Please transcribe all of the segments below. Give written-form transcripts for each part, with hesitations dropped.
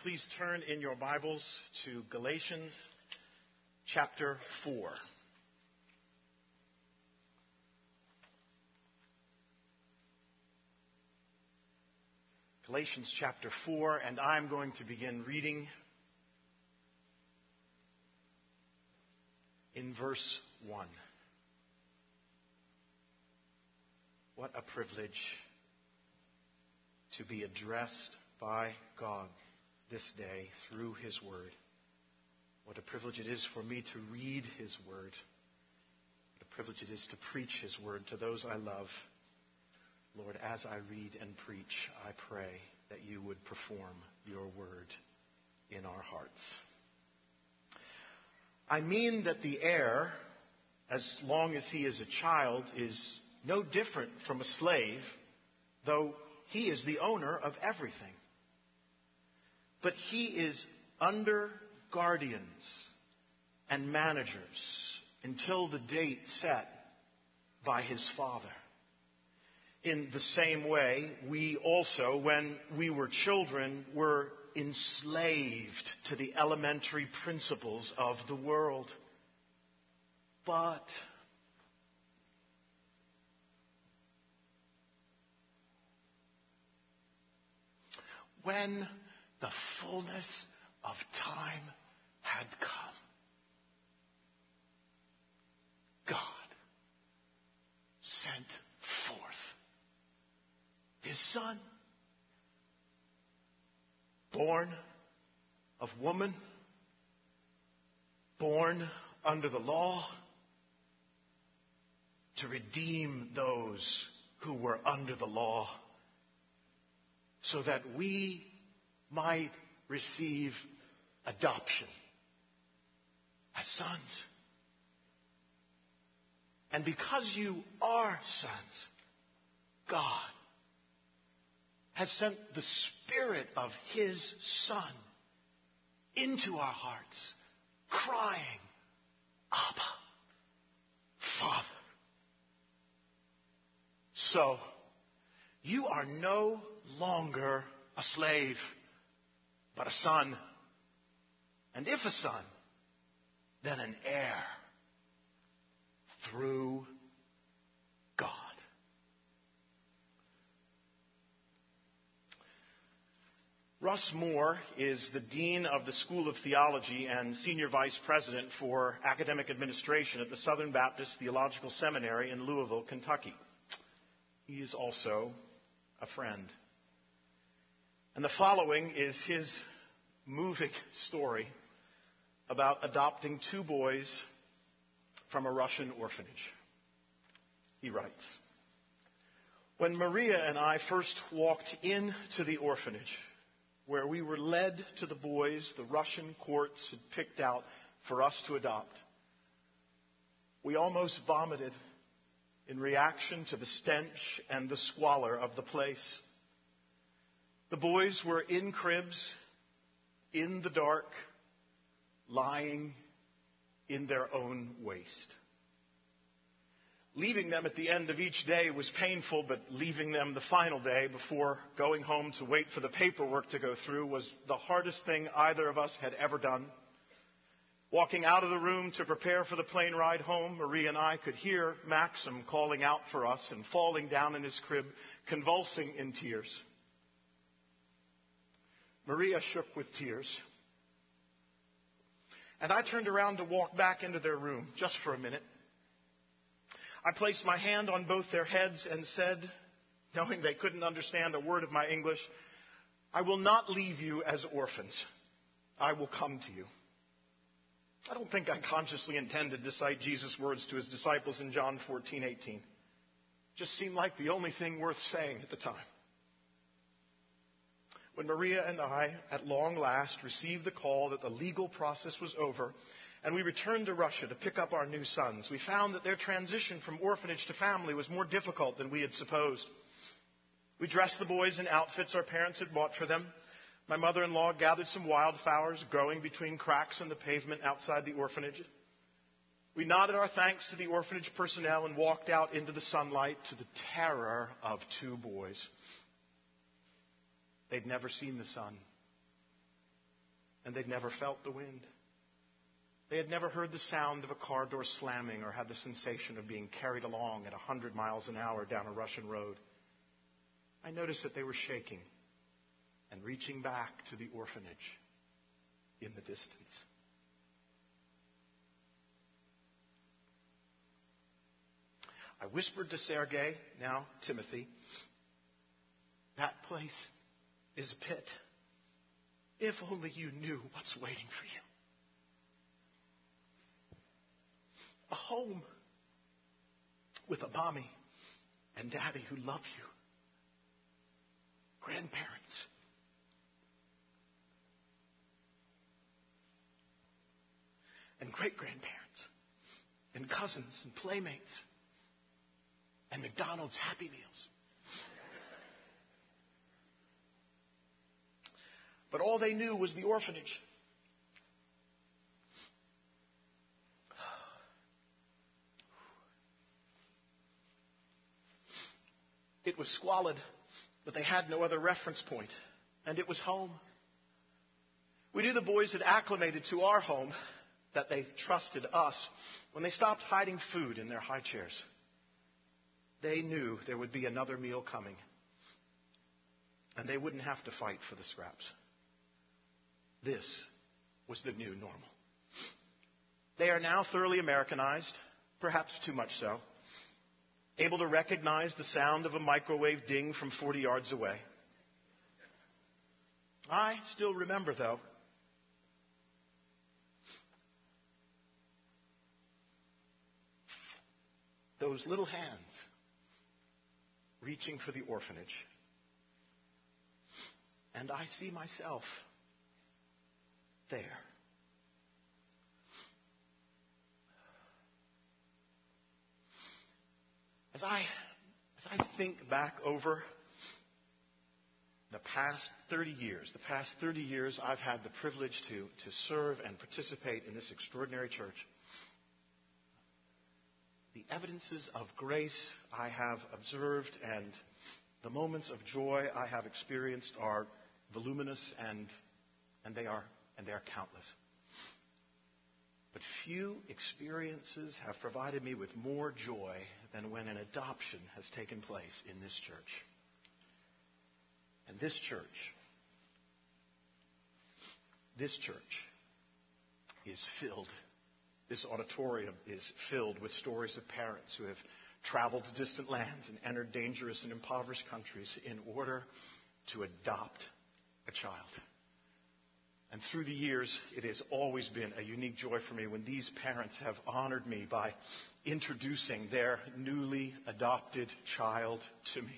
Please turn in your Bibles to Galatians chapter 4. Galatians chapter 4, and I'm going to begin reading in verse 1. What a privilege to be addressed by God this day through His Word. What a privilege it is for me to read His Word. What a privilege it is to preach His Word to those I love. Lord, as I read and preach, I pray that you would perform your Word in our hearts. I mean that the heir, as long as he is a child, is no different from a slave, though he is the owner of everything. But he is under guardians and managers until the date set by his father. In the same way, we also, when we were children, were enslaved to the elementary principles of the world. But when the fullness of time had come, God sent forth His Son, born of woman, born under the law, to redeem those who were under the law, so that we might receive adoption as sons. And because you are sons, God has sent the Spirit of His Son into our hearts, crying, Abba, Father. So, you are no longer a slave, but a son. And if a son, then an heir through God. Russ Moore is the Dean of the School of Theology and Senior Vice President for Academic Administration at the Southern Baptist Theological Seminary in Louisville, Kentucky. He is also a friend. And the following is his moving story about adopting two boys from a Russian orphanage. He writes, "When Maria and I first walked into the orphanage, where we were led to the boys the Russian courts had picked out for us to adopt, we almost vomited in reaction to the stench and the squalor of the place. The boys were in cribs, in the dark, lying in their own waste. Leaving them at the end of each day was painful, but leaving them the final day before going home to wait for the paperwork to go through was the hardest thing either of us had ever done. Walking out of the room to prepare for the plane ride home, Maria and I could hear Maxim calling out for us and falling down in his crib, convulsing in tears. Maria shook with tears, and I turned around to walk back into their room just for a minute. I placed my hand on both their heads and said, knowing they couldn't understand a word of my English, I will not leave you as orphans. I will come to you. I don't think I consciously intended to cite Jesus' words to his disciples in John 14:18. Just seemed like the only thing worth saying at the time. When Maria and I, at long last, received the call that the legal process was over, and we returned to Russia to pick up our new sons, we found that their transition from orphanage to family was more difficult than we had supposed. We dressed the boys in outfits our parents had bought for them. My mother-in-law gathered some wildflowers growing between cracks in the pavement outside the orphanage. We nodded our thanks to the orphanage personnel and walked out into the sunlight to the terror of two boys. They'd never seen the sun. and they'd never felt the wind. They had never heard the sound of a car door slamming or had the sensation of being carried along at 100 miles an hour down a Russian road. I noticed that they were shaking and reaching back to the orphanage in the distance. I whispered to Sergei, now Timothy, that place is a pit. If only you knew what's waiting for you. A home with a mommy and daddy who love you. Grandparents. And great-grandparents. And cousins and playmates. And McDonald's Happy Meals. But all they knew was the orphanage. It was squalid, but they had no other reference point, and it was home. We knew the boys had acclimated to our home, that they trusted us when they stopped hiding food in their high chairs. They knew there would be another meal coming, and they wouldn't have to fight for the scraps. This was the new normal. They are now thoroughly Americanized, perhaps too much so, able to recognize the sound of a microwave ding from 40 yards away. I still remember, though, those little hands reaching for the orphanage. And I see myself there. As I think back over the past 30 years I've had the privilege to serve and participate in this extraordinary church. The evidences of grace I have observed and the moments of joy I have experienced are voluminous and they are countless. But few experiences have provided me with more joy than when an adoption has taken place in this church. And this church is filled, this auditorium is filled with stories of parents who have traveled to distant lands and entered dangerous and impoverished countries in order to adopt a child. And through the years, it has always been a unique joy for me when these parents have honored me by introducing their newly adopted child to me.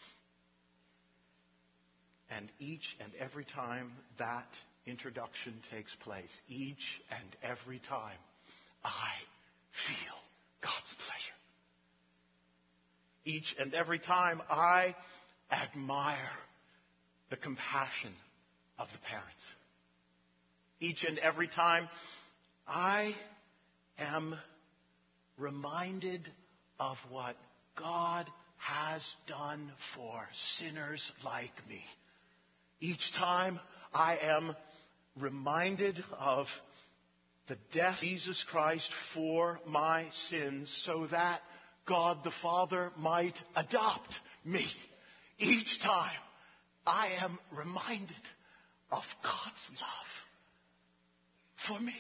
And each and every time that introduction takes place, each and every time, I feel God's pleasure. Each and every time, I admire the compassion of the parents. Each and every time, I am reminded of what God has done for sinners like me. Each time, I am reminded of the death of Jesus Christ for my sins so that God the Father might adopt me. Each time, I am reminded of God's love for me.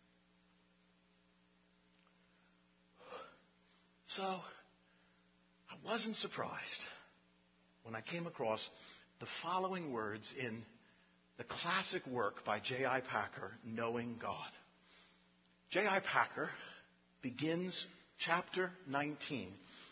So, I wasn't surprised when I came across the following words in the classic work by J.I. Packer, Knowing God. J.I. Packer begins chapter 19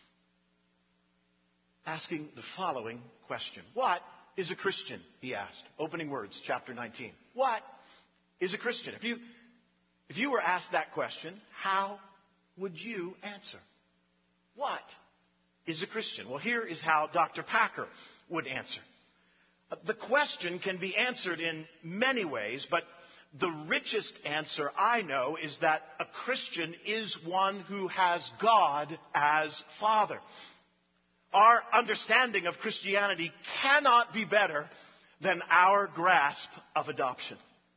asking the following question. What is a Christian? He asked. Opening words, chapter 19. What is a Christian? If you were asked that question, how would you answer? What is a Christian? Well, here is how Dr. Packer would answer. The question can be answered in many ways, but the richest answer I know is that a Christian is one who has God as Father. Our understanding of Christianity cannot be better than our grasp of adoption.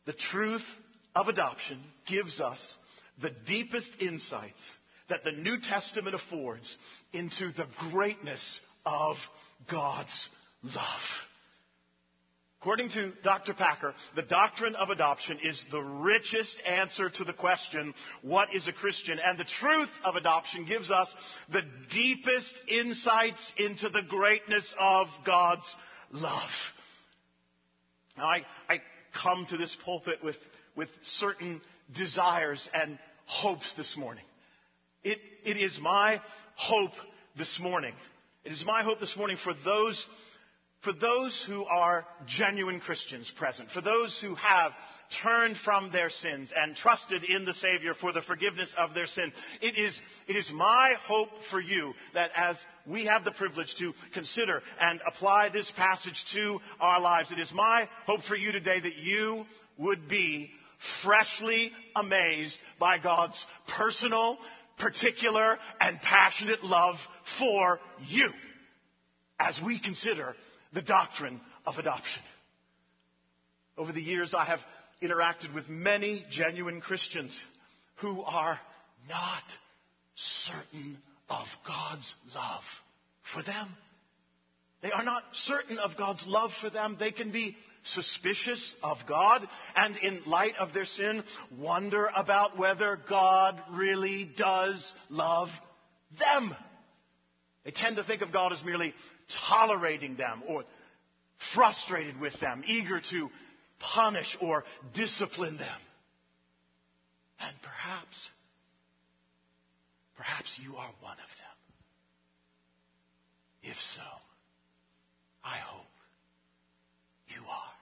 The truth of adoption gives us the deepest insights that the New Testament affords into the greatness of God's love. According to Dr. Packer, the doctrine of adoption is the richest answer to the question, what is a Christian? And the truth of adoption gives us the deepest insights into the greatness of God's love. Now, I come to this pulpit with certain desires and hopes this morning. It is my hope this morning. It is my hope this morning for those who are genuine Christians present, for those who have turned from their sins and trusted in the Savior for the forgiveness of their sin. It is my hope for you that as we have the privilege to consider and apply this passage to our lives, it is my hope for you today that you would be freshly amazed by God's personal, particular, and passionate love for you as we consider the doctrine of adoption. Over the years, I have interacted with many genuine Christians who are not certain of God's love for them. They are not certain of God's love for them. They can be suspicious of God and, in light of their sin, wonder about whether God really does love them. They tend to think of God as merely tolerating them or frustrated with them, eager to punish or discipline them. And perhaps you are one of them. If so, I hope you are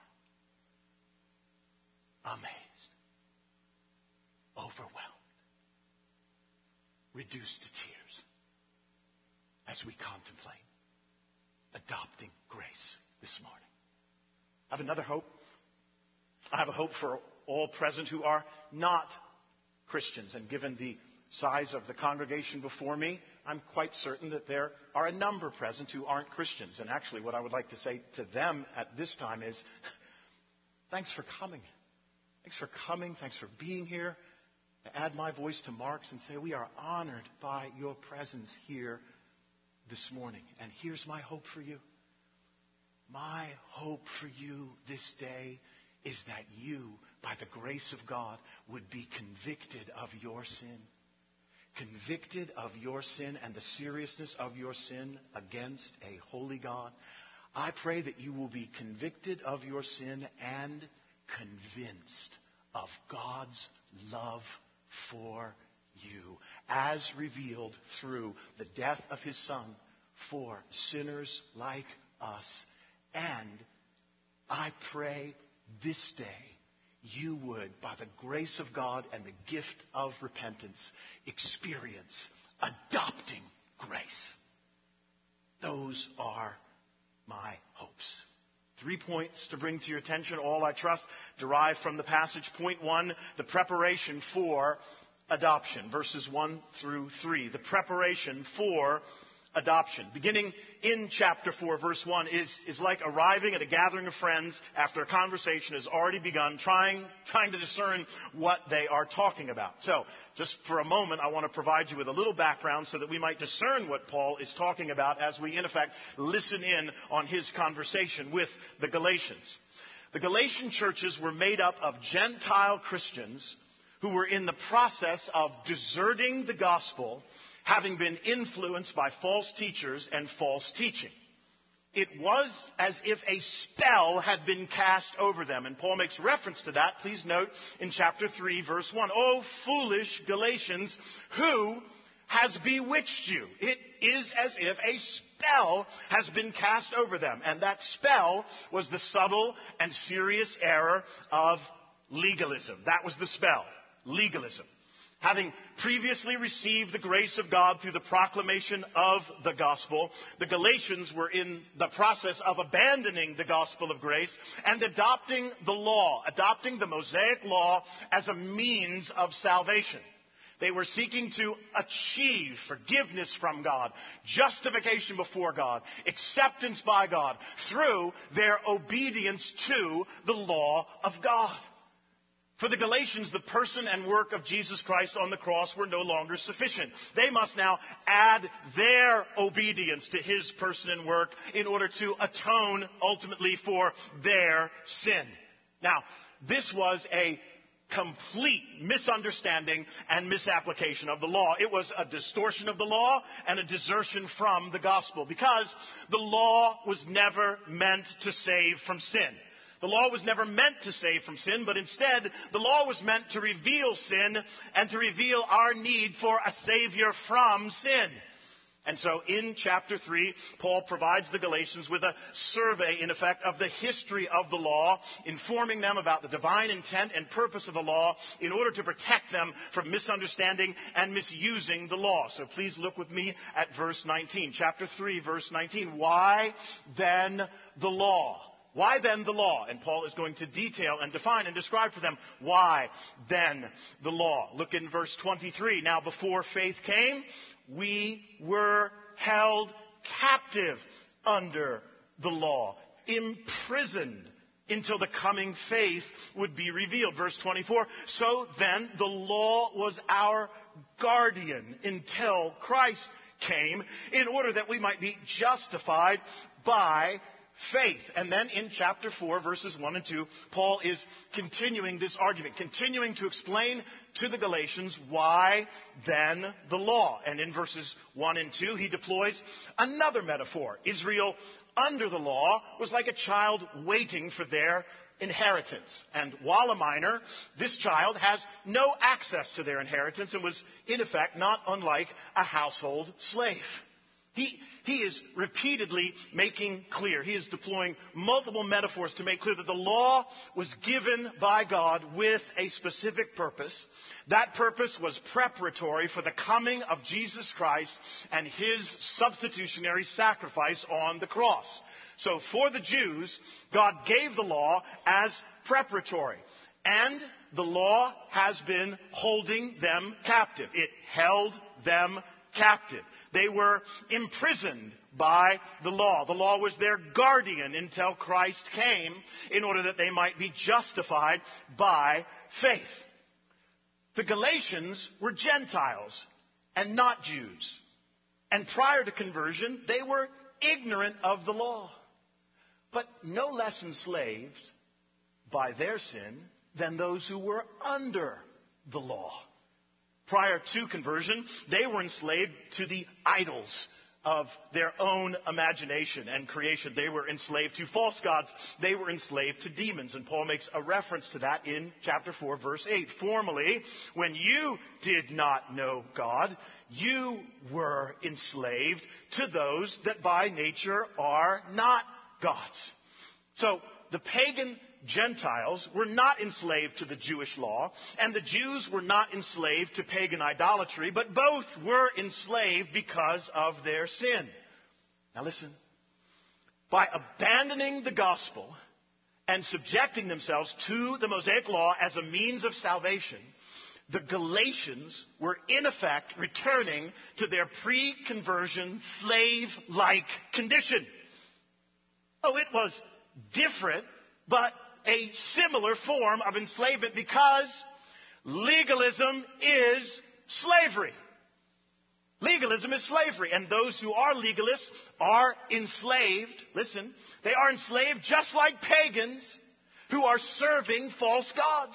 amazed, overwhelmed, reduced to tears as we contemplate adopting grace this morning. I have another hope. I have a hope for all present who are not Christians. And given the size of the congregation before me, I'm quite certain that there are a number present who aren't Christians. And actually, what I would like to say to them at this time is, thanks for coming. Thanks for coming. Thanks for being here. I add my voice to Mark's and say, we are honored by your presence here this morning. And here's my hope for you. My hope for you this day is that you, by the grace of God, would be convicted of your sin. Convicted of your sin and the seriousness of your sin against a holy God. I pray that you will be convicted of your sin and convinced of God's love for you, as revealed through the death of His Son for sinners like us. And I pray this day you would, by the grace of God and the gift of repentance, experience adopting grace. Those are my hopes. 3 points to bring to your attention, all I trust, derive from the passage. Point 1, the preparation for adoption, verses 1 through 3. The preparation for adoption. Beginning in chapter 4, verse 1, is like arriving at a gathering of friends after a conversation has already begun, trying to discern what they are talking about. So, just for a moment, I want to provide you with a little background so that we might discern what Paul is talking about as we, in effect, listen in on his conversation with the Galatians. The Galatian churches were made up of Gentile Christians who were in the process of deserting the gospel, having been influenced by false teachers and false teaching. It was as if a spell had been cast over them. And Paul makes reference to that. Please note in chapter 3, verse 1. "O foolish Galatians, who has bewitched you?" It is as if a spell has been cast over them. And that spell was the subtle and serious error of legalism. That was the spell. Legalism. Having previously received the grace of God through the proclamation of the gospel, the Galatians were in the process of abandoning the gospel of grace and adopting the law, adopting the Mosaic law as a means of salvation. They were seeking to achieve forgiveness from God, justification before God, acceptance by God through their obedience to the law of God. For the Galatians, the person and work of Jesus Christ on the cross were no longer sufficient. They must now add their obedience to his person and work in order to atone ultimately for their sin. Now, this was a complete misunderstanding and misapplication of the law. It was a distortion of the law and a desertion from the gospel, because the law was never meant to save from sin. The law was never meant to save from sin, but instead, the law was meant to reveal sin and to reveal our need for a Savior from sin. And so in chapter 3, Paul provides the Galatians with a survey, in effect, of the history of the law, informing them about the divine intent and purpose of the law in order to protect them from misunderstanding and misusing the law. So please look with me at verse 19. Chapter 3, verse 19. Why then the law? Why then the law? And Paul is going to detail and define and describe for them why then the law. Look in verse 23. Now before faith came, we were held captive under the law, imprisoned until the coming faith would be revealed. Verse 24. So then the law was our guardian until Christ came, in order that we might be justified by faith. And then in chapter 4, verses 1 and 2, Paul is continuing this argument, continuing to explain to the Galatians why then the law. And in verses 1 and 2, he deploys another metaphor. Israel under the law was like a child waiting for their inheritance. And while a minor, this child has no access to their inheritance and was, in effect, not unlike a household slave. He is repeatedly making clear, he is deploying multiple metaphors to make clear that the law was given by God with a specific purpose. That purpose was preparatory for the coming of Jesus Christ and his substitutionary sacrifice on the cross. So for the Jews, God gave the law as preparatory. And the law has been holding them captive. It held them captive. They were imprisoned by the law. The law was their guardian until Christ came in order that they might be justified by faith. The Galatians were Gentiles and not Jews. And prior to conversion, they were ignorant of the law, but no less enslaved by their sin than those who were under the law. Prior to conversion, they were enslaved to the idols of their own imagination and creation. They were enslaved to false gods. They were enslaved to demons. And Paul makes a reference to that in chapter 4, verse 8. Formerly, when you did not know God, you were enslaved to those that by nature are not gods. So the pagan Gentiles were not enslaved to the Jewish law, and the Jews were not enslaved to pagan idolatry, but both were enslaved because of their sin. Now listen, by abandoning the gospel and subjecting themselves to the Mosaic law as a means of salvation, the Galatians were in effect returning to their pre-conversion slave-like condition. Oh, it was different, but a similar form of enslavement, because legalism is slavery. Legalism is slavery, and those who are legalists are enslaved. Listen, they are enslaved just like pagans who are serving false gods.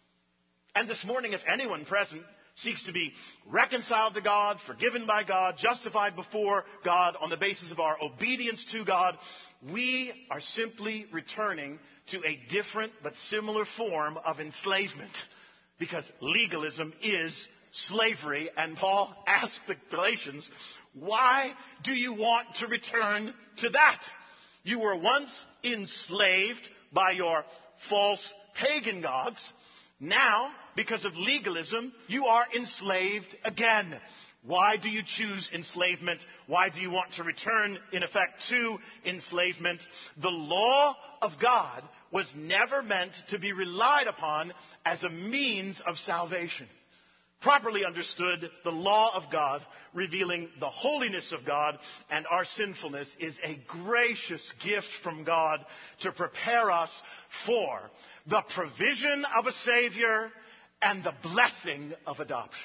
And this morning, if anyone present seeks to be reconciled to God, forgiven by God, justified before God on the basis of our obedience to God, we are simply returning to a different but similar form of enslavement, because legalism is slavery. And Paul asked the Galatians, why do you want to return to that? You were once enslaved by your false pagan gods. Now, because of legalism, you are enslaved again. Why do you choose enslavement? Why do you want to return, in effect, to enslavement? The law of God was never meant to be relied upon as a means of salvation. Properly understood, the law of God, revealing the holiness of God and our sinfulness, is a gracious gift from God to prepare us for the provision of a Savior, and the blessing of adoption.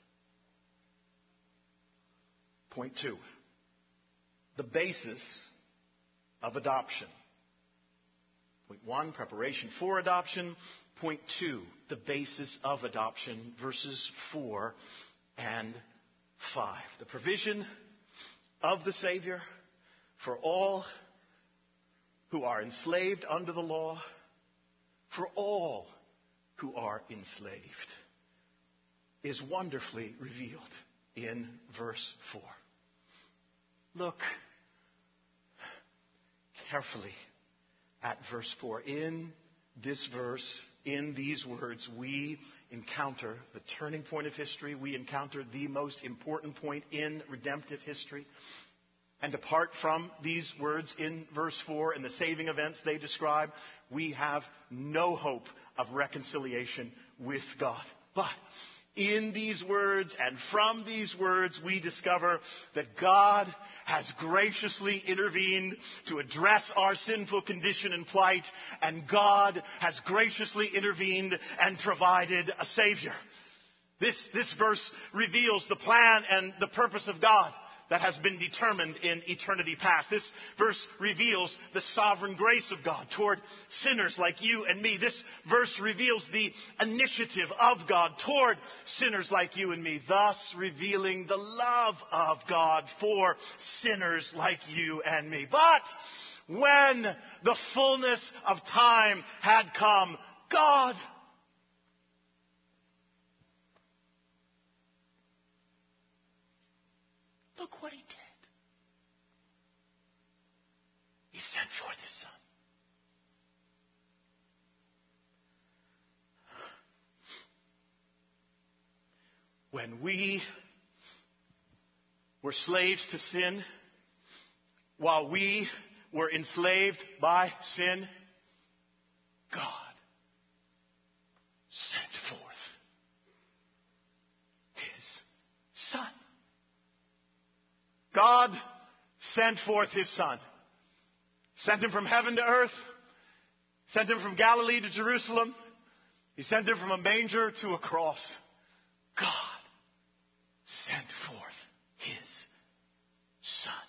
Point 2, the basis of adoption. Point 1, preparation for adoption. Point 2, the basis of adoption, verses 4 and 5. The provision of the Savior for all who are enslaved under the law, for all who are enslaved, is wonderfully revealed in verse 4. Look carefully at verse 4. In this verse, in these words, we encounter the turning point of history. We encounter the most important point in redemptive history. And apart from these words in verse 4 and the saving events they describe, we have no hope of reconciliation with God. But in these words and from these words, we discover that God has graciously intervened to address our sinful condition and plight, and God has graciously intervened and provided a Savior. This verse reveals the plan and the purpose of God that has been determined in eternity past. This verse reveals the sovereign grace of God toward sinners like you and me. This verse reveals the initiative of God toward sinners like you and me, thus revealing the love of God for sinners like you and me. But when the fullness of time had come, God look what He did. He sent forth His Son. When we were slaves to sin, while we were enslaved by sin, God sent forth His Son. God sent forth His Son. Sent Him from heaven to earth. Sent Him from Galilee to Jerusalem. He sent Him from a manger to a cross. God sent forth His Son.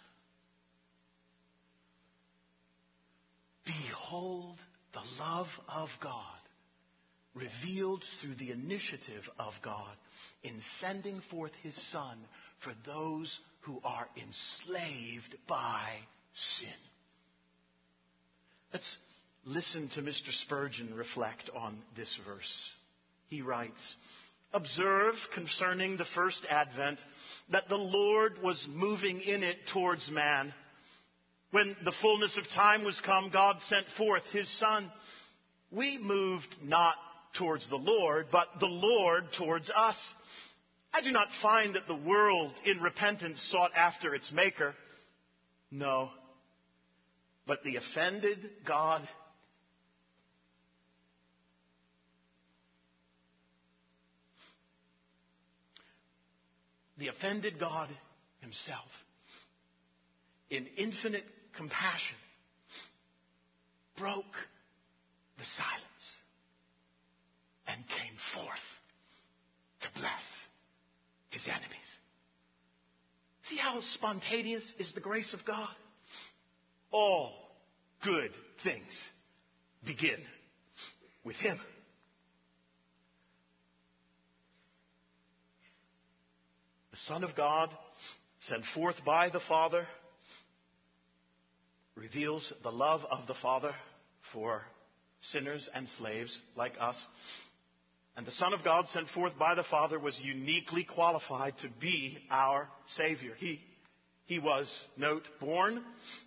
Behold the love of God revealed through the initiative of God in sending forth His Son for those who are enslaved by sin. Let's listen to Mr. Spurgeon reflect on this verse. He writes, "Observe concerning the first advent that the Lord was moving in it towards man. When the fullness of time was come, God sent forth His Son. We moved not towards the Lord, but the Lord towards us. I do not find that the world in repentance sought after its Maker. No, but the offended God Himself, in infinite compassion, broke the silence and came forth to bless His enemies." See how spontaneous is the grace of God? All good things begin with Him. The Son of God, sent forth by the Father, reveals the love of the Father for sinners and slaves like us. And the Son of God, sent forth by the Father, was uniquely qualified to be our Savior. He was, note, born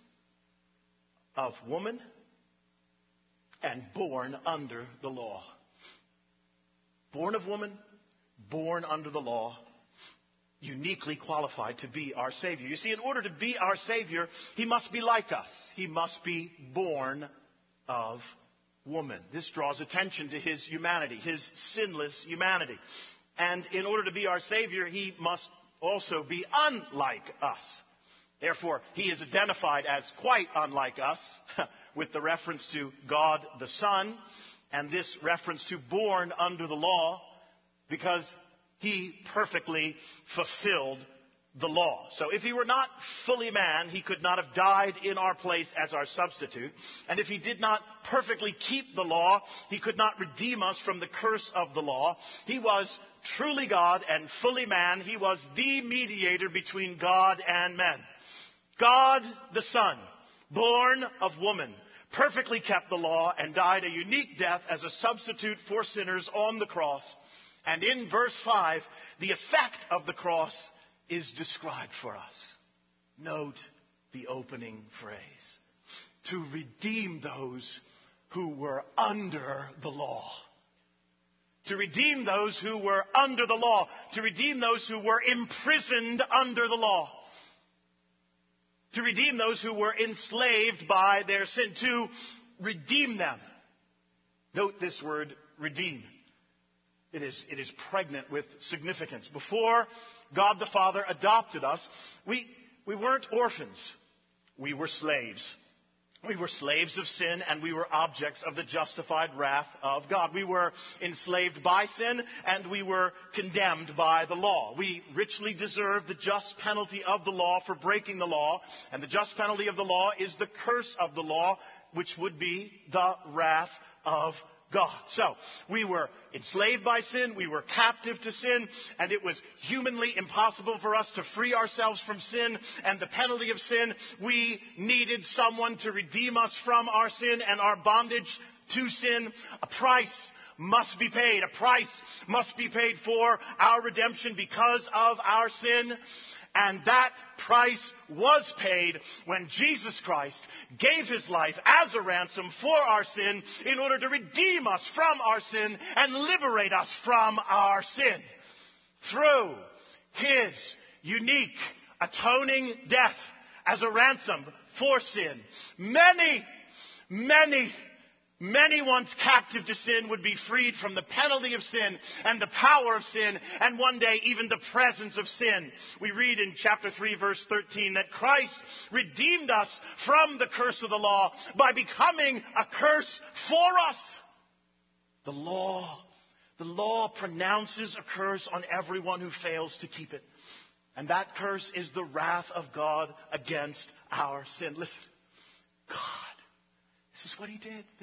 of woman and born under the law. Born of woman, born under the law, uniquely qualified to be our Savior. You see, in order to be our Savior, He must be like us. He must be born of woman. This draws attention to His humanity, His sinless humanity. And in order to be our Savior, He must also be unlike us. Therefore, He is identified as quite unlike us with the reference to God the Son And this reference to born under the law, because he perfectly fulfilled the law. So if he were not fully man, he could not have died in our place as our substitute. And if he did not perfectly keep the law, he could not redeem us from the curse of the law. He was truly God and fully man. He was the mediator between God and men. God the Son, born of woman, perfectly kept the law and died a unique death as a substitute for sinners on the cross. And in verse 5, the effect of the cross is described for us. Note the opening phrase. To redeem those who were under the law. To redeem those who were under the law. To redeem those who were imprisoned under the law. To redeem those who were enslaved by their sin. To redeem them. Note this word, redeem. It is pregnant with significance. Before God the Father adopted us, we weren't orphans. We were slaves. We were slaves of sin, and we were objects of the justified wrath of God. We were enslaved by sin, and we were condemned by the law. We richly deserved the just penalty of the law for breaking the law, and the just penalty of the law is the curse of the law, which would be the wrath of God. So, we were enslaved by sin, we were captive to sin, and it was humanly impossible for us to free ourselves from sin and the penalty of sin. We needed someone to redeem us from our sin and our bondage to sin. A price must be paid. A price must be paid for our redemption because of our sin. And that price was paid when Jesus Christ gave his life as a ransom for our sin in order to redeem us from our sin and liberate us from our sin. Through his unique atoning death as a ransom for sin, many once captive to sin would be freed from the penalty of sin and the power of sin, and one day even the presence of sin. We read in chapter 3, verse 13, that Christ redeemed us from the curse of the law by becoming a curse for us. The law pronounces a curse on everyone who fails to keep it. And that curse is the wrath of God against our sin. Listen, God. This is what he did. This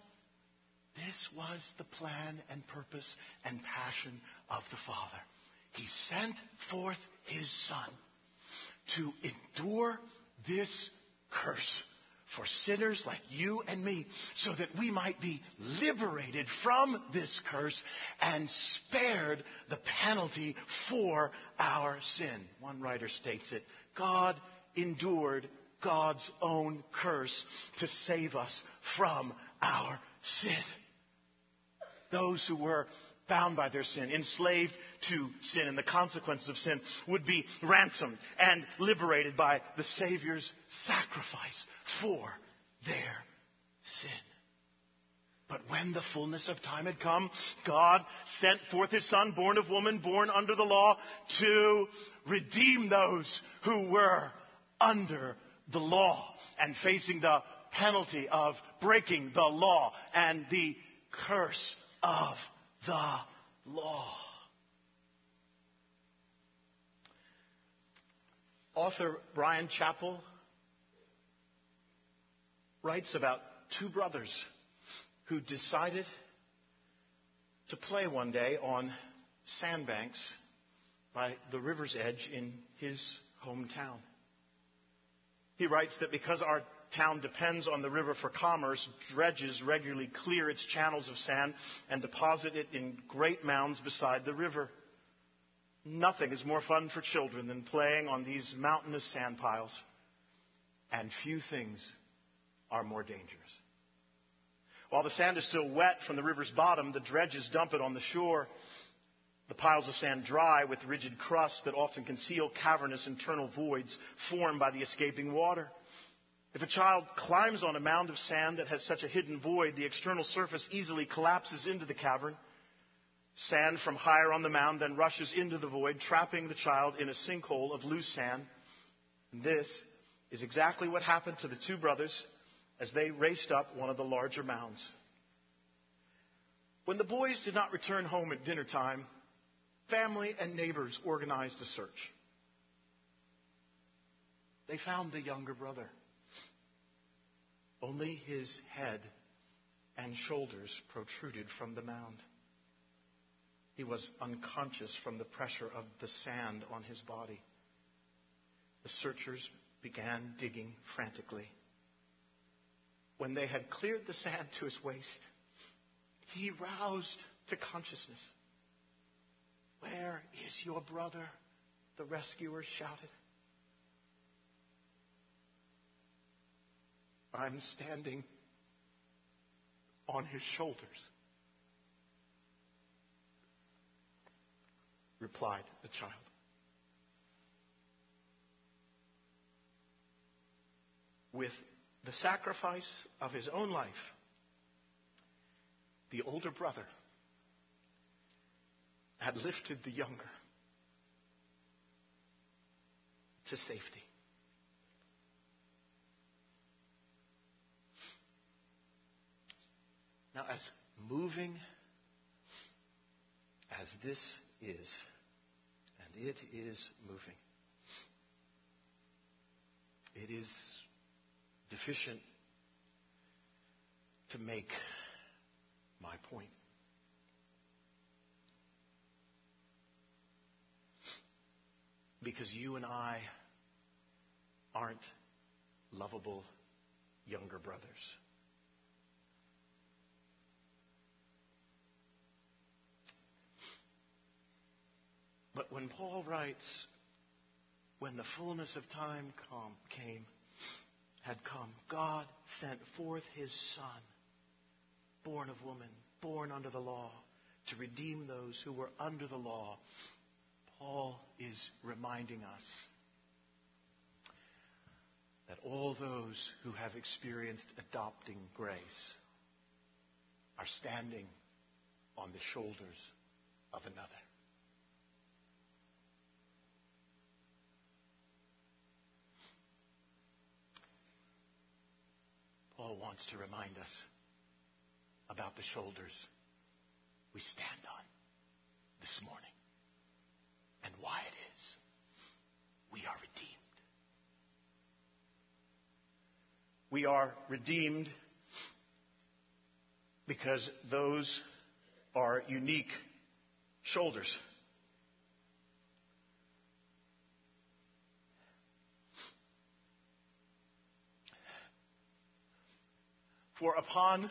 was the plan and purpose and passion of the Father. He sent forth his Son to endure this curse for sinners like you and me, so that we might be liberated from this curse and spared the penalty for our sin. One writer states it, God endured God's own curse to save us from our sin. Those who were bound by their sin, enslaved to sin and the consequences of sin, would be ransomed and liberated by the Savior's sacrifice for their sin. But when the fullness of time had come, God sent forth his Son, born of woman, born under the law, to redeem those who were under the law and facing the penalty of breaking the law and the curse of the law. Author Bryan Chapell writes about two brothers who decided to play one day on sandbanks by the river's edge in his hometown. He writes that because our town depends on the river for commerce, dredges regularly clear its channels of sand and deposit it in great mounds beside the river. Nothing is more fun for children than playing on these mountainous sand piles, and few things are more dangerous. While the sand is still wet from the river's bottom, the dredges dump it on the shore. The piles of sand dry with rigid crusts that often conceal cavernous internal voids formed by the escaping water. If a child climbs on a mound of sand that has such a hidden void, the external surface easily collapses into the cavern. Sand from higher on the mound then rushes into the void, trapping the child in a sinkhole of loose sand. And this is exactly what happened to the two brothers as they raced up one of the larger mounds. When the boys did not return home at dinner time, family and neighbors organized a search. They found the younger brother. Only his head and shoulders protruded from the mound. He was unconscious from the pressure of the sand on his body. The searchers began digging frantically. When they had cleared the sand to his waist, he roused to consciousness. "Where is your brother?" the rescuers shouted. "I'm standing on his shoulders," replied the child. With the sacrifice of his own life, the older brother had lifted the younger to safety. Now, as moving as this is, and it is moving, it is deficient to make my point. Because you and I aren't lovable younger brothers. But when Paul writes, "When the fullness of time had come, God sent forth his Son, born of woman, born under the law, to redeem those who were under the law," Paul is reminding us that all those who have experienced adopting grace are standing on the shoulders of another. Paul wants to remind us about the shoulders we stand on this morning and why it is we are redeemed. We are redeemed because those are unique shoulders. For upon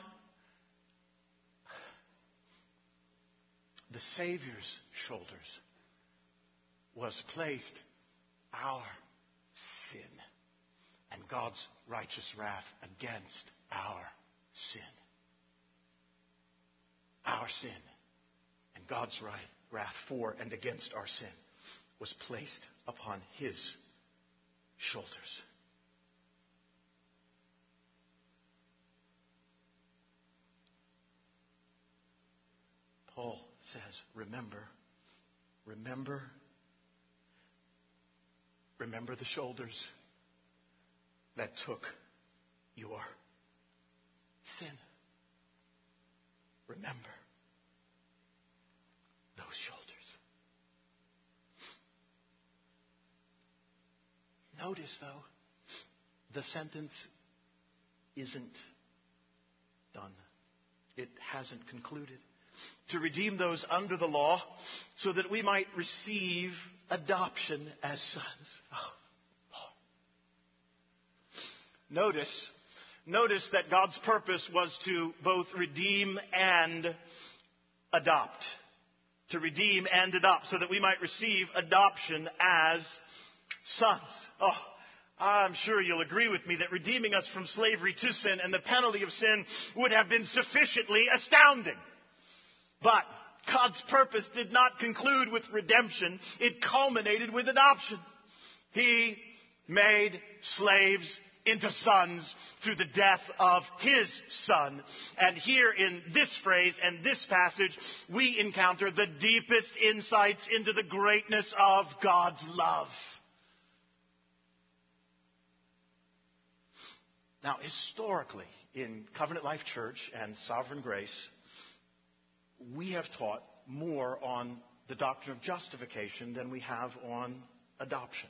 the Savior's shoulders was placed our sin and God's righteous wrath against our sin. Our sin and God's wrath for and against our sin was placed upon his shoulders. Paul says, remember the shoulders that took your sin. Remember those shoulders. Notice, though, the sentence isn't done. It hasn't concluded. To redeem those under the law so that we might receive adoption as sons. Notice that God's purpose was to both redeem and adopt. To redeem and adopt so that we might receive adoption as sons. I'm sure you'll agree with me that redeeming us from slavery to sin and the penalty of sin would have been sufficiently astounding. But God's purpose did not conclude with redemption. It culminated with adoption. He made slaves into sons through the death of his Son. And here in this phrase and this passage, we encounter the deepest insights into the greatness of God's love. Now, historically, in Covenant Life Church and Sovereign Grace, we have taught more on the doctrine of justification than we have on adoption.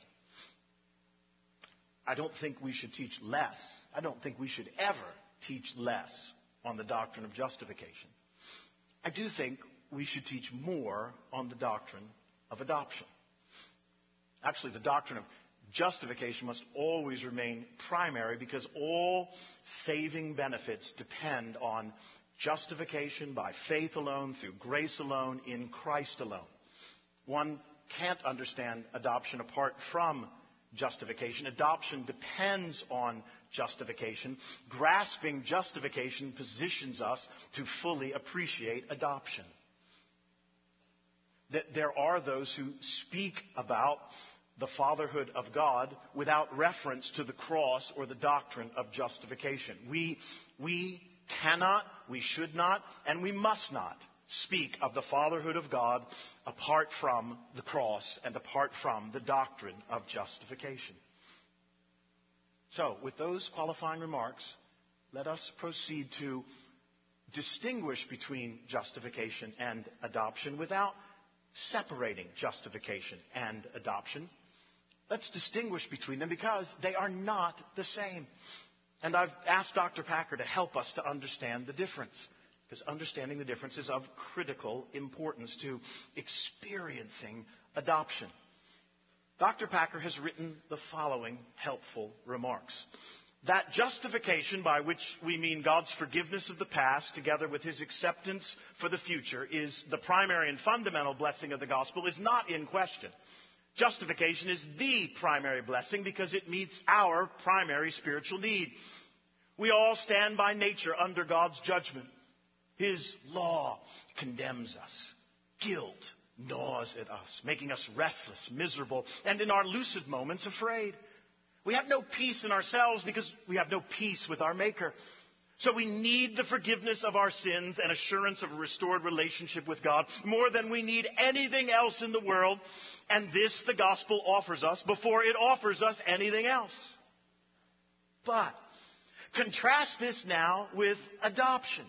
I don't think we should teach less. I don't think we should ever teach less on the doctrine of justification. I do think we should teach more on the doctrine of adoption. Actually, the doctrine of justification must always remain primary because all saving benefits depend on justification by faith alone, through grace alone, in Christ alone. One can't understand adoption apart from justification. Adoption depends on justification. Grasping justification positions us to fully appreciate adoption. There are those who speak about the fatherhood of God without reference to the cross or the doctrine of justification. We cannot, we should not, and we must not speak of the fatherhood of God apart from the cross and apart from the doctrine of justification. So, with those qualifying remarks, let us proceed to distinguish between justification and adoption without separating justification and adoption. Let's distinguish between them because they are not the same. And I've asked Dr. Packer to help us to understand the difference, because understanding the difference is of critical importance to experiencing adoption. Dr. Packer has written the following helpful remarks. That justification, by which we mean God's forgiveness of the past together with His acceptance for the future, is the primary and fundamental blessing of the gospel, is not in question. Justification is the primary blessing because it meets our primary spiritual need. We all stand by nature under God's judgment. His law condemns us. Guilt gnaws at us, making us restless, miserable, and in our lucid moments afraid. We have no peace in ourselves because we have no peace with our Maker. So we need the forgiveness of our sins and assurance of a restored relationship with God more than we need anything else in the world. And this the gospel offers us before it offers us anything else. But contrast this now with adoption.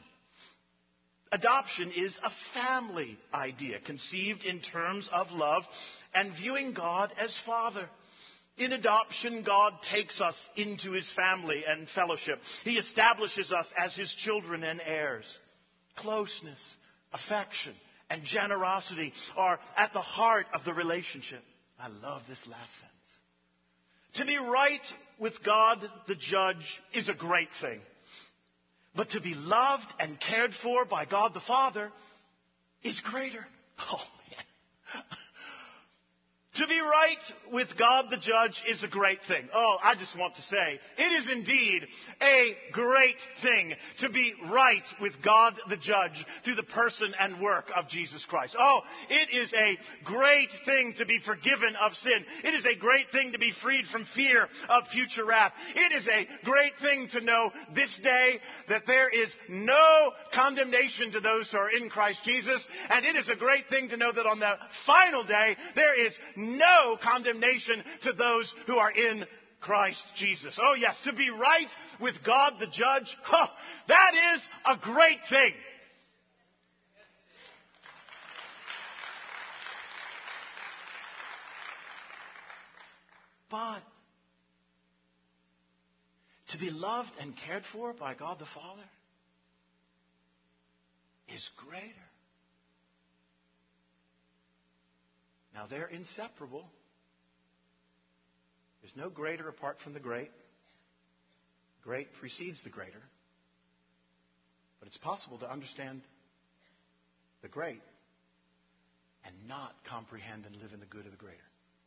Adoption is a family idea conceived in terms of love and viewing God as Father. In adoption, God takes us into His family and fellowship. He establishes us as His children and heirs. Closeness, affection, and generosity are at the heart of the relationship. I love this last sentence. To be right with God the Judge is a great thing. But to be loved and cared for by God the Father is greater. Oh, man. To be right with God the Judge is a great thing. Oh, I just want to say, it is indeed a great thing to be right with God the Judge through the person and work of Jesus Christ. Oh, it is a great thing to be forgiven of sin. It is a great thing to be freed from fear of future wrath. It is a great thing to know this day that there is no condemnation to those who are in Christ Jesus. And it is a great thing to know that on the final day, there is no condemnation to those who are in Christ Jesus. Oh yes, to be right with God the Judge, that is a great thing. But to be loved and cared for by God the Father is greater. Now, they're inseparable. There's no greater apart from the great. Great precedes the greater. But it's possible to understand the great and not comprehend and live in the good of the greater.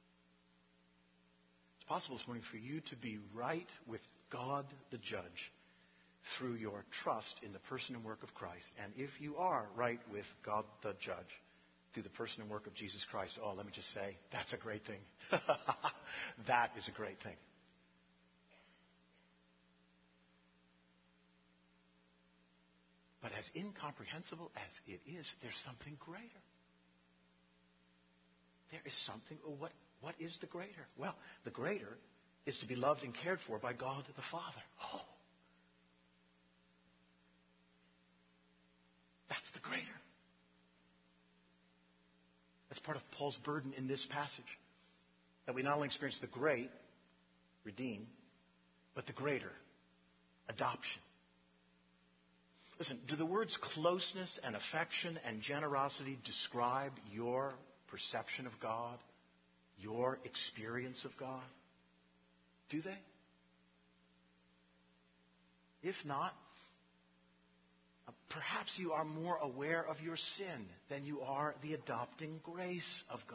It's possible this morning for you to be right with God the Judge through your trust in the person and work of Christ. And if you are right with God the Judge through the person and work of Jesus Christ, oh, let me just say, that's a great thing. That is a great thing. But as incomprehensible as it is, there's something greater. There is something. What is the greater? Well, the greater is to be loved and cared for by God the Father. Oh. That's the greater. part of Paul's burden in this passage. That we not only experience the great, redeem, but the greater, adoption. Listen, do the words closeness and affection and generosity describe your perception of God, your experience of God? Do they? If not, perhaps you are more aware of your sin than you are the adopting grace of God.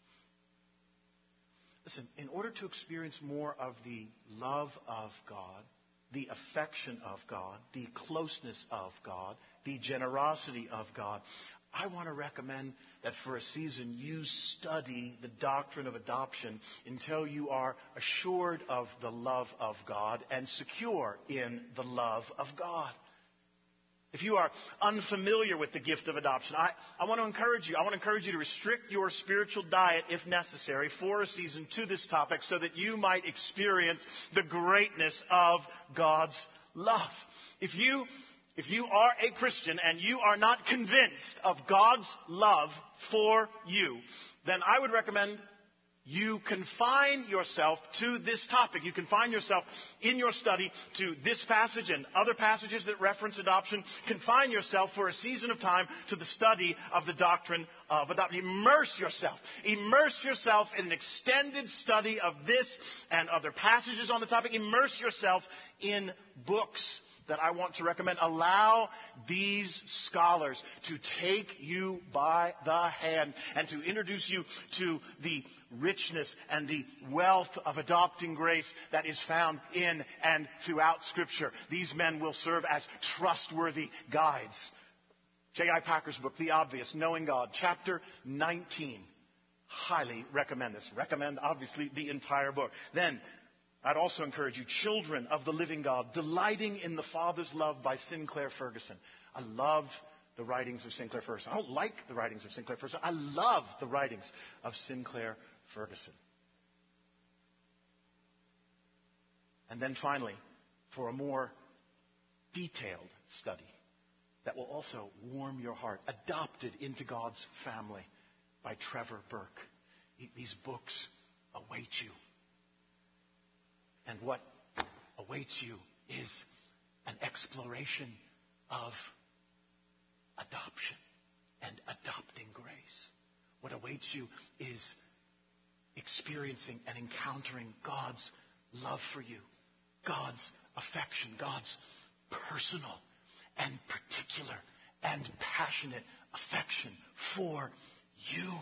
Listen, in order to experience more of the love of God, the affection of God, the closeness of God, the generosity of God, I want to recommend that for a season you study the doctrine of adoption until you are assured of the love of God and secure in the love of God. If you are unfamiliar with the gift of adoption, I want to encourage you. I want to encourage you to restrict your spiritual diet, if necessary, for a season to this topic so that you might experience the greatness of God's love. If you are a Christian and you are not convinced of God's love for you, then I would recommend you confine yourself to this topic. You confine yourself in your study to this passage and other passages that reference adoption. Confine yourself for a season of time to the study of the doctrine of adoption. Immerse yourself. Immerse yourself in an extended study of this and other passages on the topic. Immerse yourself in books that I want to recommend. Allow these scholars to take you by the hand and to introduce you to the richness and the wealth of adopting grace that is found in and throughout Scripture. These men will serve as trustworthy guides. J.I. Packer's book, The Obvious, Knowing God, chapter 19. Highly recommend this. Recommend, obviously, the entire book. Then, I'd also encourage you, Children of the Living God, Delighting in the Father's Love by Sinclair Ferguson. I love the writings of Sinclair Ferguson. I don't like the writings of Sinclair Ferguson. I love the writings of Sinclair Ferguson. And then finally, for a more detailed study that will also warm your heart, Adopted into God's Family by Trevor Burke. These books await you. And what awaits you is an exploration of adoption and adopting grace. What awaits you is experiencing and encountering God's love for you, God's affection, God's personal and particular and passionate affection for you.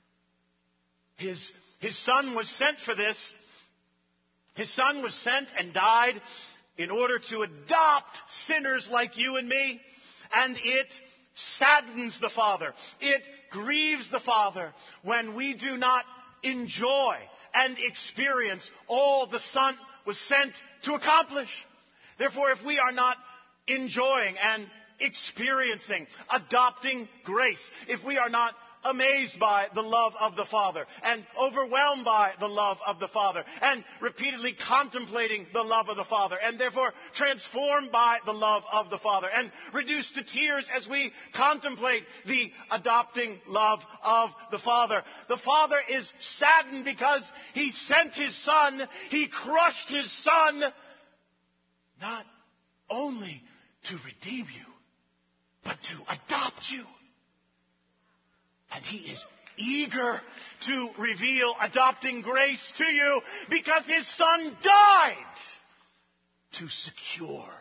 His Son was sent for this. His Son was sent and died in order to adopt sinners like you and me. And it saddens the Father. It grieves the Father when we do not enjoy and experience all the Son was sent to accomplish. Therefore, if we are not enjoying and experiencing adopting grace, if we are not amazed by the love of the Father and overwhelmed by the love of the Father and repeatedly contemplating the love of the Father and therefore transformed by the love of the Father and reduced to tears as we contemplate the adopting love of the Father. The Father is saddened because He sent His Son. He crushed His Son not only to redeem you, but to adopt you. And He is eager to reveal adopting grace to you because His Son died to secure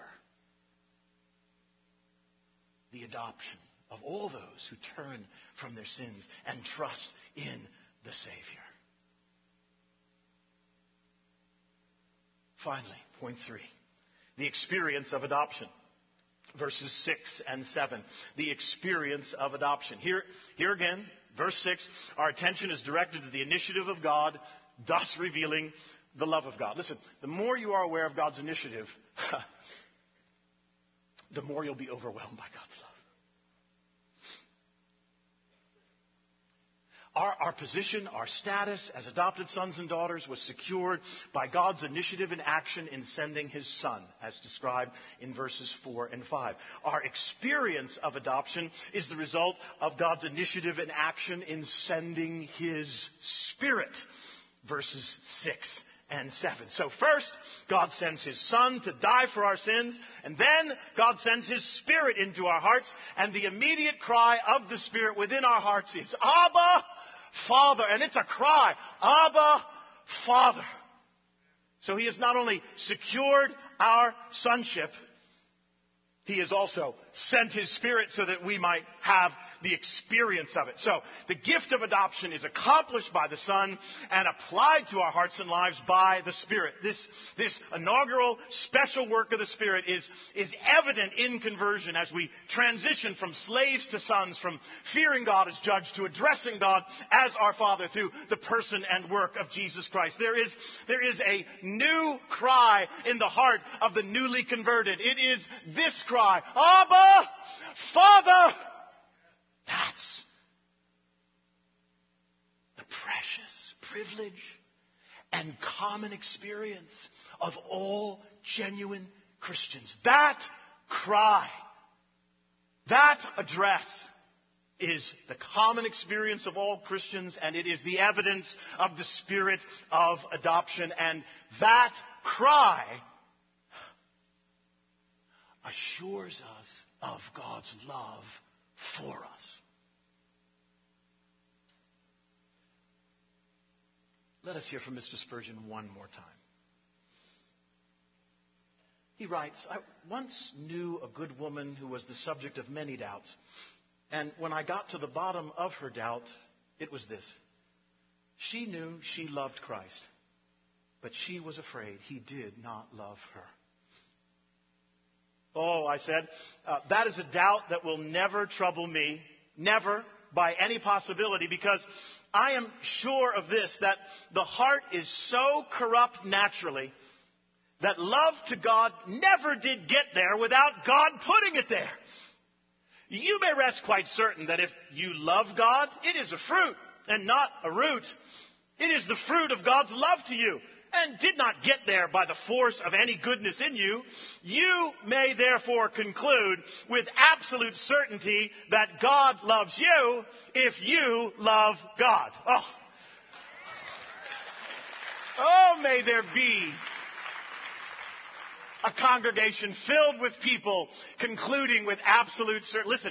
the adoption of all those who turn from their sins and trust in the Savior. Finally, point 3, the experience of adoption. Verses 6 and 7, the experience of adoption. Here again, verse 6, our attention is directed to the initiative of God, thus revealing the love of God. Listen, the more you are aware of God's initiative, the more you'll be overwhelmed by God's Our position, our status as adopted sons and daughters was secured by God's initiative and action in sending His Son, as described in verses 4 and 5. Our experience of adoption is the result of God's initiative and action in sending His Spirit, verses 6 and 7. So first, God sends His Son to die for our sins, and then God sends His Spirit into our hearts, and the immediate cry of the Spirit within our hearts is, Abba, Father. And it's a cry, Abba, Father. So He has not only secured our sonship, He has also sent His Spirit so that we might have the experience of it. So the gift of adoption is accomplished by the Son and applied to our hearts and lives by the Spirit. This inaugural special work of the Spirit is evident in conversion as we transition from slaves to sons, from fearing God as judge to addressing God as our Father through the person and work of Jesus Christ. There is a new cry in the heart of the newly converted. It is this cry, Abba, Father. That's the precious privilege and common experience of all genuine Christians. That cry, that address is the common experience of all Christians, and it is the evidence of the Spirit of adoption. And that cry assures us of God's love for us. Let us hear from Mr. Spurgeon one more time. He writes, I once knew a good woman who was the subject of many doubts. And when I got to the bottom of her doubt, it was this. She knew she loved Christ, but she was afraid He did not love her. Oh, I said, that is a doubt that will never trouble me, never by any possibility, because I am sure of this, that the heart is so corrupt naturally that love to God never did get there without God putting it there. You may rest quite certain that if you love God, it is a fruit and not a root. It is the fruit of God's love to you, and did not get there by the force of any goodness in you. You may therefore conclude with absolute certainty that God loves you if you love God. Oh, may there be a congregation filled with people concluding with absolute certainty. Listen,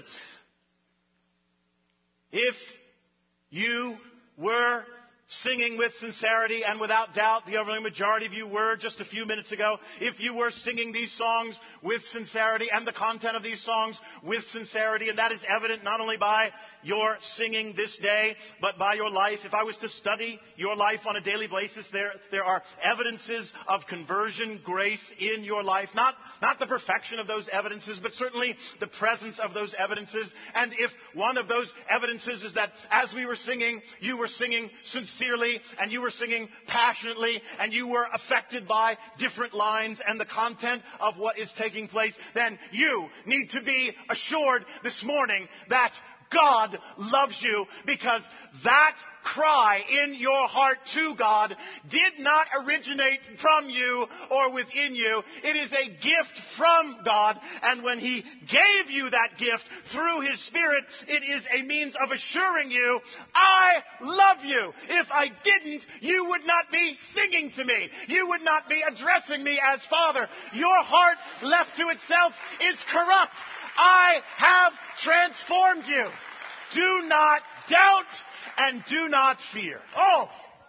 if you were singing with sincerity, and without doubt, the overwhelming majority of you were just a few minutes ago. If you were singing these songs with sincerity and the content of these songs with sincerity, and that is evident not only by your singing this day, but by your life. If I was to study your life on a daily basis, there are evidences of conversion, grace in your life. Not the perfection of those evidences, but certainly the presence of those evidences. And if one of those evidences is that as we were singing, you were singing sincerely, and you were singing passionately, and you were affected by different lines and the content of what is taking place, then you need to be assured this morning that God loves you, because that cry in your heart to God did not originate from you or within you. It is a gift from God, and when He gave you that gift through His Spirit, it is a means of assuring you, I love you. If I didn't, you would not be singing to me. You would not be addressing me as Father. Your heart left to itself is corrupt. I have transformed you. Do not doubt and do not fear. Oh!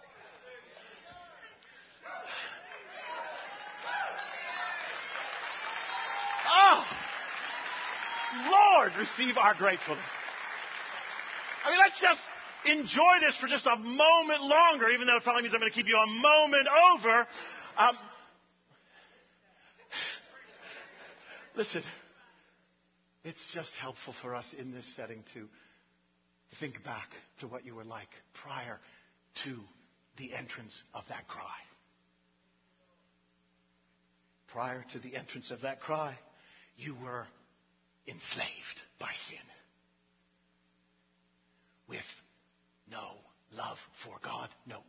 Oh! Lord, receive our gratefulness. I mean, let's just enjoy this for just a moment longer, even though it probably means I'm going to keep you a moment over. Listen, it's just helpful for us in this setting to think back to what you were like prior to the entrance of that cry. Prior to the entrance of that cry, you were enslaved by sin with no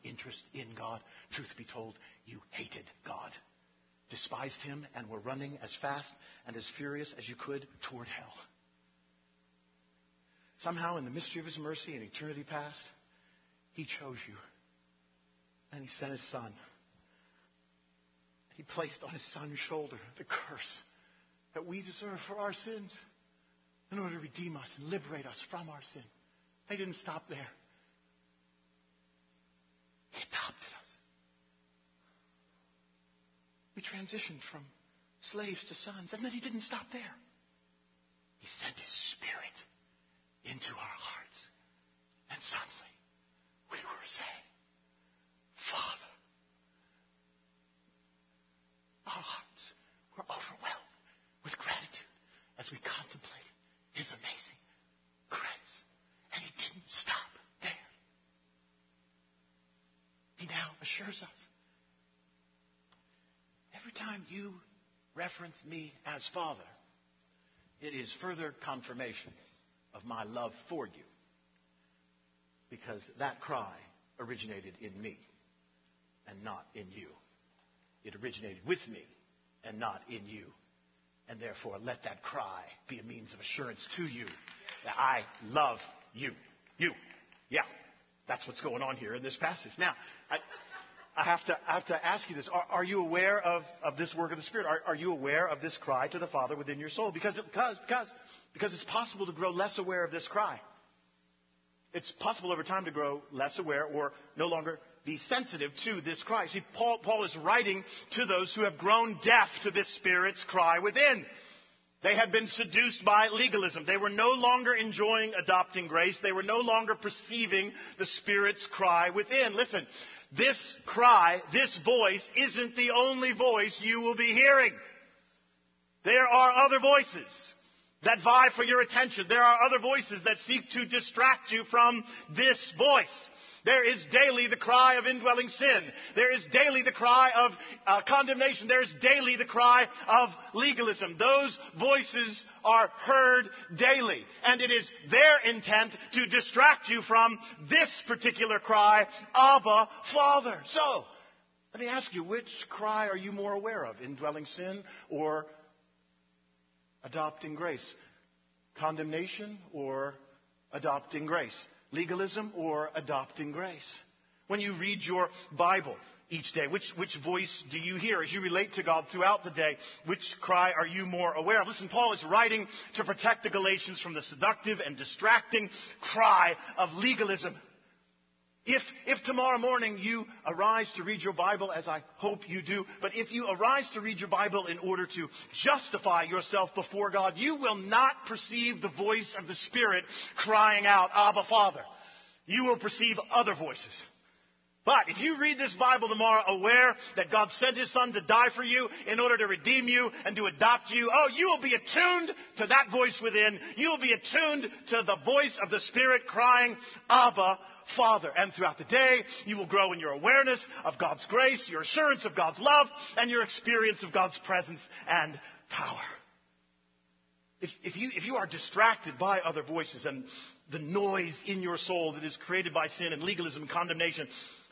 interest in God. Truth be told, you hated God, despised him, and were running as fast and as furious as you could toward hell. Somehow, in the mystery of his mercy in eternity past, he chose you. And he sent his son. He placed on his son's shoulder the curse that we deserve for our sins in order to redeem us and liberate us from our sin. They didn't stop there. He adopted us. We transitioned from slaves to sons. And then he didn't stop there. He sent his Spirit into our hearts. And suddenly, we were saying, Father. Our hearts were overwhelmed with gratitude as we contemplated his amazing grace. And he didn't stop there. He now assures us, every time you reference me as Father, it is further confirmation of my love for you. Because that cry originated in me and not in you. It originated with me and not in you. And therefore, let that cry be a means of assurance to you that I love you. You. Yeah. That's what's going on here in this passage. Now, I have to ask you this. Are you aware of this work of the Spirit? Are you aware of this cry to the Father within your soul? Because it's possible to grow less aware of this cry. It's possible over time to grow less aware or no longer be sensitive to this cry. See, Paul is writing to those who have grown deaf to this Spirit's cry within. They had been seduced by legalism. They were no longer enjoying adopting grace. They were no longer perceiving the Spirit's cry within. Listen, this cry, this voice, isn't the only voice you will be hearing. There are other voices that vie for your attention. There are other voices that seek to distract you from this voice. There is daily the cry of indwelling sin. There is daily the cry of condemnation. There is daily the cry of legalism. Those voices are heard daily. And it is their intent to distract you from this particular cry, Abba, Father. So, let me ask you, which cry are you more aware of? Indwelling sin or adopting grace? Condemnation or adopting grace? Legalism or adopting grace? When you read your Bible each day, which voice do you hear as you relate to God throughout the day? Which cry are you more aware of? Listen, Paul is writing to protect the Galatians from the seductive and distracting cry of legalism. If tomorrow morning you arise to read your Bible, as I hope you do, but if you arise to read your Bible in order to justify yourself before God, you will not perceive the voice of the Spirit crying out, Abba, Father. You will perceive other voices. But if you read this Bible tomorrow aware that God sent His Son to die for you in order to redeem you and to adopt you, you will be attuned to that voice within. You will be attuned to the voice of the Spirit crying, Abba, Father. And throughout the day, you will grow in your awareness of God's grace, your assurance of God's love, and your experience of God's presence and power. If you are distracted by other voices and the noise in your soul that is created by sin and legalism and condemnation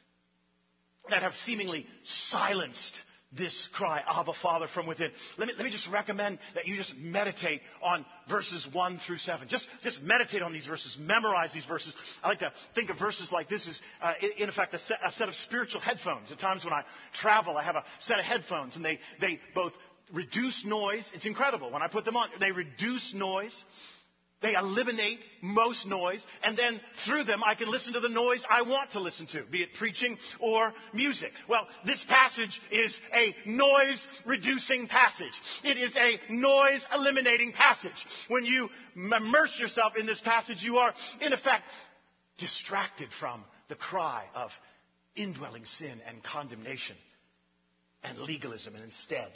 that have seemingly silenced this cry, Abba, Father, from within, let me just recommend that you just meditate on verses 1 through 7. Just meditate on these verses. Memorize these verses. I like to think of verses like this as, in effect, a set of spiritual headphones. At times when I travel, I have a set of headphones, and they both reduce noise. It's incredible. When I put them on, they reduce noise. They eliminate most noise, and then through them I can listen to the noise I want to listen to, be it preaching or music. Well, this passage is a noise-reducing passage. It is a noise-eliminating passage. When you immerse yourself in this passage, you are, in effect, distracted from the cry of indwelling sin and condemnation and legalism, and instead,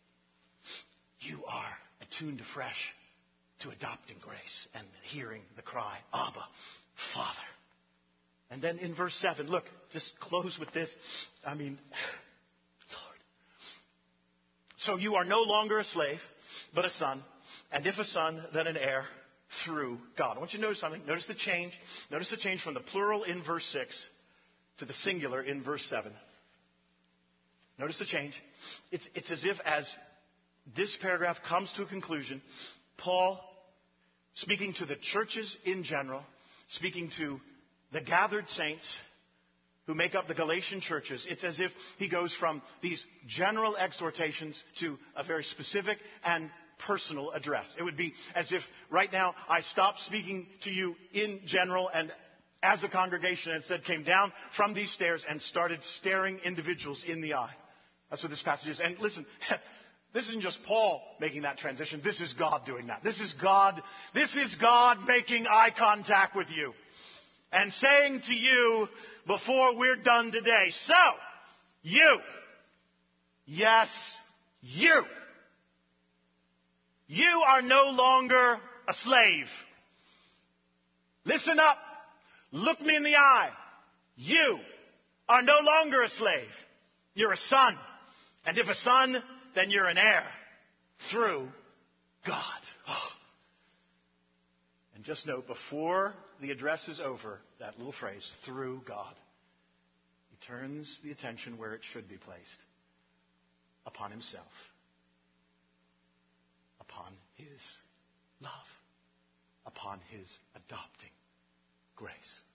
you are attuned afresh to adopting grace and hearing the cry, Abba, Father. And then in verse 7, look, just close with this. Lord. So you are no longer a slave, but a son. And if a son, then an heir through God. I want you to notice something. Notice the change. Notice the change from the plural in verse 6 to the singular in verse 7. Notice the change. It's as if as this paragraph comes to a conclusion, Paul, speaking to the churches in general, speaking to the gathered saints who make up the Galatian churches, it's as if he goes from these general exhortations to a very specific and personal address. It would be as if right now I stopped speaking to you in general and as a congregation and instead came down from these stairs and started staring individuals in the eye. That's what this passage is. And listen, this isn't just Paul making that transition. This is God doing that. This is God making eye contact with you and saying to you before we're done today, so, you, yes, you are no longer a slave. Listen up. Look me in the eye. You are no longer a slave. You're a son. And if a son, then you're an heir through God. Oh. And just note, before the address is over, that little phrase, through God, he turns the attention where it should be placed, upon himself, upon his love, upon his adopting grace.